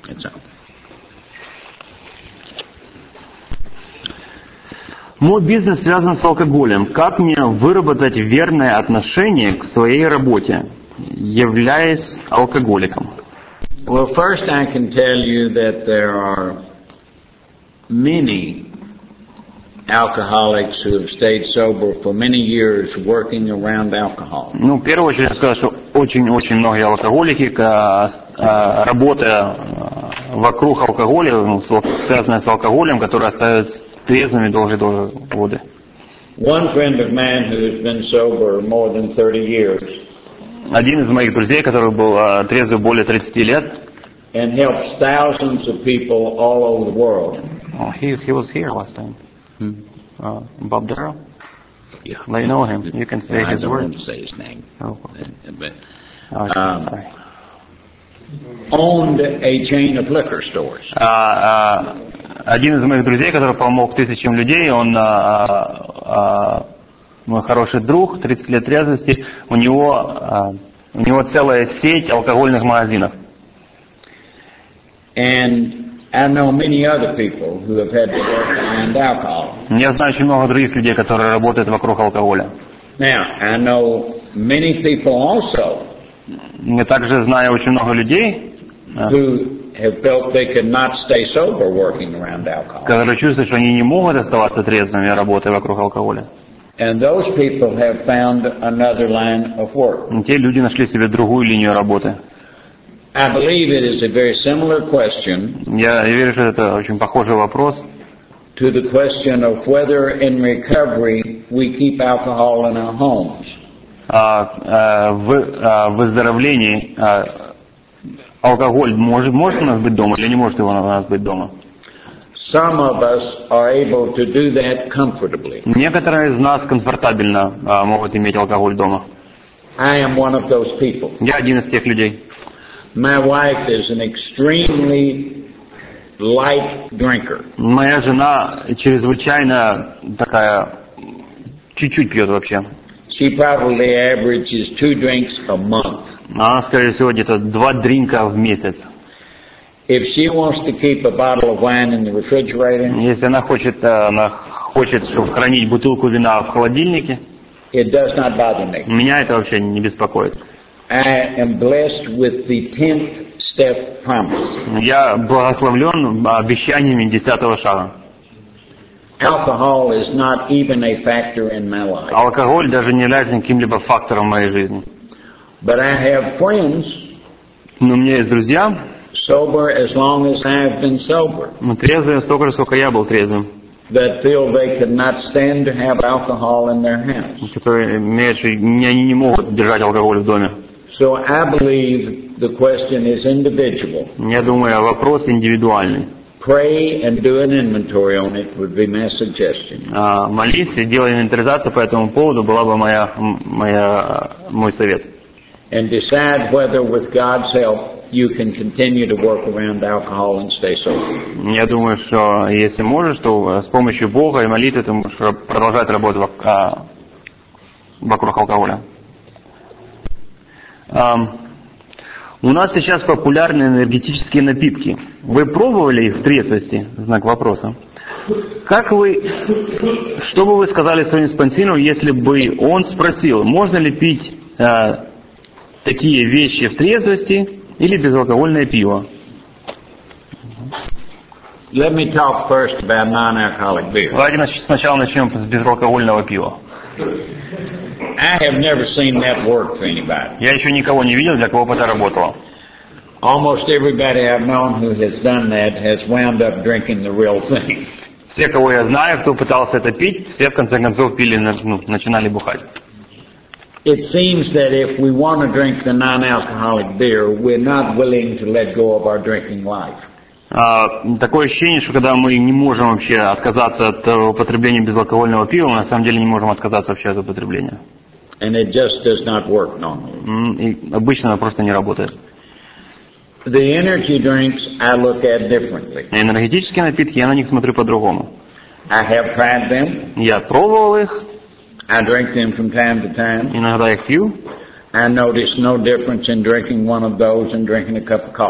It's all. Мой бизнес связан с алкоголем. Как мне выработать верное отношение к своей работе, являясь алкоголиком? Well, first I can tell you that there are many alcoholics who have stayed sober for many years working around alcohol. В первую очередь скажу, что очень-очень многие алкоголики, работая вокруг алкоголя, связанные с алкоголем, которые остаются трезвыми долгие годы. One friend of mine who has been sober more than 30 years. Один из моих друзей, который был трезвый более 30 лет. And helps thousands of people all over the world. Oh, he was here last time. Bob Darrow? Yeah. I know him. You can say his word. I don't want to say his name. Oh. But, Sorry. Owned a chain of liquor stores. Один из моих друзей, который помог тысячам людей, он мой хороший друг, 30 лет трезвости, у него целая сеть алкогольных магазинов. And I know many other people who have had to work around alcohol. Я знаю очень много других людей, которые работают вокруг алкоголя. Now, I know many people also Я также знаю очень много людей, who have felt they could not stay sober working around alcohol. которые чувствуют, что они не могут оставаться трезвыми, работая вокруг алкоголя. And those people have found another line of work. Те люди нашли себе другую линию работы. I believe it is a very similar question. Я верю, что это очень похожий вопрос to the question of whether in recovery we keep alcohol in our homes. В выздоровлении алкоголь может у нас быть дома или не может его у нас быть дома? Some of us are able to do that comfortably. Некоторые из нас комфортабельно могут иметь алкоголь дома. I am one of those people. Я один из тех людей. My wife is an extremely light drinker. Моя жена чрезвычайно такая, чуть-чуть пьет вообще. She probably averages 2 drinks a month. Она, скорее всего, где-то 2 дринка в месяц. If she wants to keep a bottle of wine in the refrigerator, если она хочет, чтобы хранить бутылку вина в холодильнике, it does not bother me. Меня это вообще не беспокоит. I am blessed with the 10th step promise. Я благословлен обещаниями 10-го шага. Alcohol is not even a factor in my life. Алкоголь даже не является каким-либо фактором в моей жизни. But I have friends. Но у меня есть друзья. Sober as long as I have been sober. Трезвые столько же, сколько я был трезвым. That feel they could not stand to have alcohol in their house. Которые имеют, что они не могут держать алкоголь в доме. So I believe the question is individual. Я думаю, вопрос индивидуальный. Pray and do an inventory on it would be my suggestion. Молись и делай инвентаризацию по этому поводу была бы мой совет. And decide whether with God's help you can continue to work around alcohol and stay sober. Я думаю, что если можешь, то с помощью Бога и молитвы ты можешь продолжать работать вокруг алкоголя. У нас сейчас популярны энергетические напитки. Вы пробовали их в трезвости? Знак вопроса. Что бы вы сказали своему спонсору, если бы он спросил, можно ли пить такие вещи в трезвости или безалкогольное пиво? Let me talk first about non-alcoholic beer. Давайте сначала начнем с безалкогольного пива. I have never seen that work for anybody. Я еще никого не видел, для кого бы это работало. Almost everybody I've known who has done that has wound up drinking the real thing. Все, кого я знаю, кто пытался это пить, все в конце концов пили, начинали бухать. It seems that if we want to drink the non-alcoholic beer, we're not willing to let go of our drinking life. Такое ощущение, что когда мы не можем вообще отказаться от употребления безалкогольного пива, мы на самом деле не можем отказаться вообще от употребления. And it just does not work normally. И обычно оно просто не работает. The energy drinks I look at differently. Энергетические напитки, я на них смотрю по-другому. I have tried them. Я пробовал их. I drink them from time to time. Иногда их пью. I notice no difference in drinking one of those and drinking a cup of coffee.